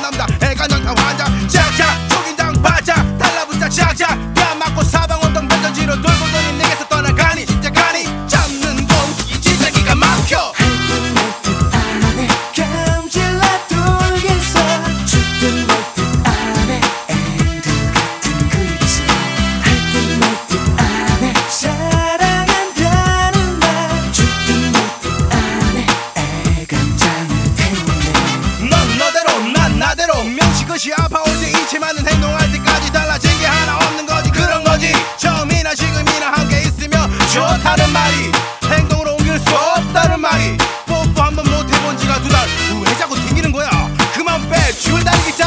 감다 애간장탕 환장 짝짝 초긴장 바짝 달라붙자 짝짝 뺨 맞고 사방 언덕 던지로 돌고 도니 내게서 떠나가니 진짜 가니 잡는 곰 진짜 기가 막혀 나대로 명식것이 아파올 때 잊지 않는 행동할 때까지 달라진 게 하나 없는 거지 그런 거지 처음이나 지금이나 함께 있으면 좋다는 말이 행동으로 옮길 수 없다는 말이 뽀뽀 한번 못 해본 지가 2달 왜 자꾸 튕기는 거야 그만 빼 줄다리기